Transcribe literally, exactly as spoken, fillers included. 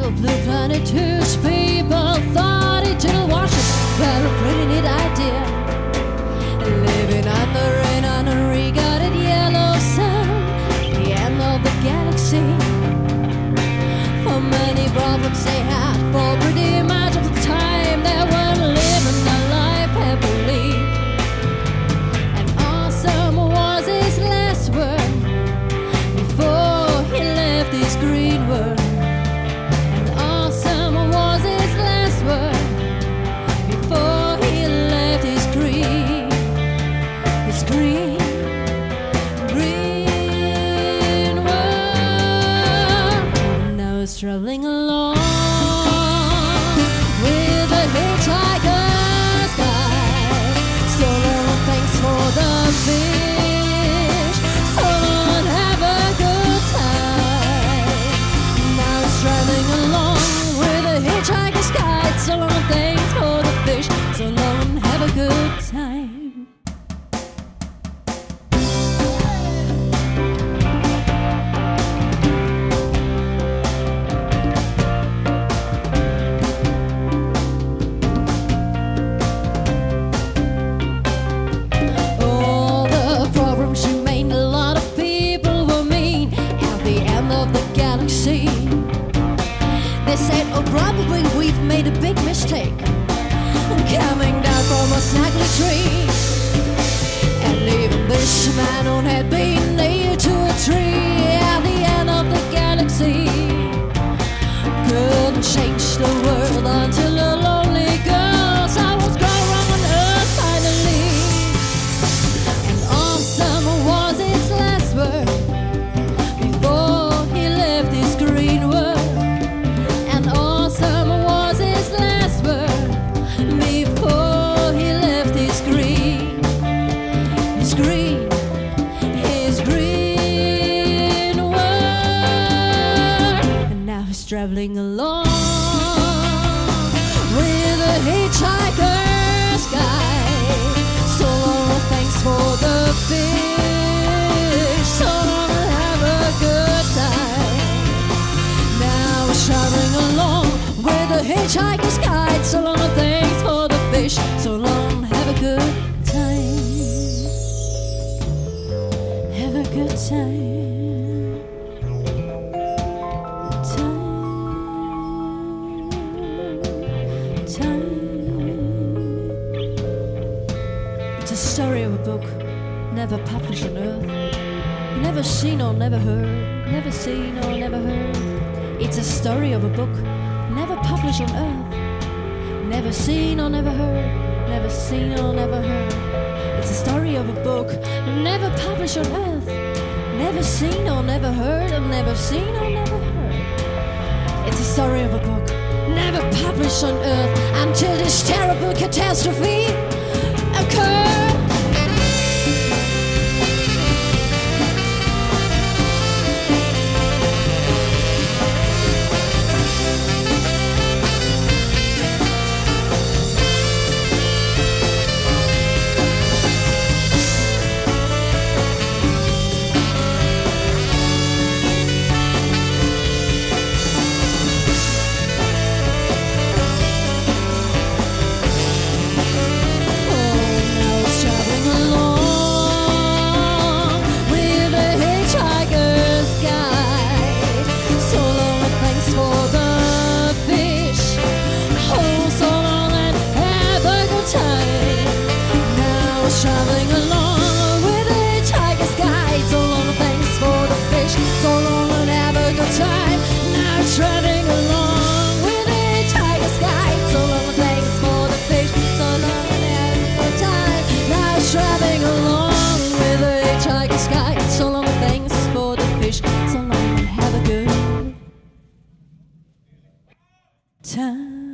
little blue planet whose people thought eternal washes were a pretty neat idea. Living under an unregarded yellow sun, the end of the galaxy. For many problems they had, for pretty much of the time they were living their life happily. And awesome was his last word before he left this green world. And awesome was his last word before he left his green, his green, green world. Now he's traveling along with a hitchhiker's guide. So long, thanks for the fish. So long, have a good time. Now he's traveling along with a hitchhiker's guide. So long, thanks for the fish. So long, have a good time. They said, oh, probably we've made a big mistake coming down from a snuggly tree. And even this man who had been nailed to a tree at the end of the galaxy couldn't change the world until a lonely girl saw what's going wrong on earth finally. And awesome was his last word before he left this green world. Traveling along with a hitchhiker's guide. So long, thanks for the fish. So long, have a good time. Now we're traveling along with a hitchhiker's guide. So long, thanks for the fish. So long, have a good time. Have a good time. It's a story of a book never published on earth. Never seen or never heard. Never seen or never heard. It's a story of a book never published on earth. Never seen or never heard. Never seen or never heard. It's a story of a book never published on earth. Never seen or never heard. Or never seen or never heard. It's a story of a book never published on earth until this terrible catastrophe occurred. Traveling along with a hitchhiker's guide. So long, thanks for the fish. So long, and have a good time. Now traveling along with a hitchhiker's guide. So long, thanks for the fish. So long, and have a good time. Now traveling along with a hitchhiker's guide. So long, thanks for the fish. So long, and have a good time.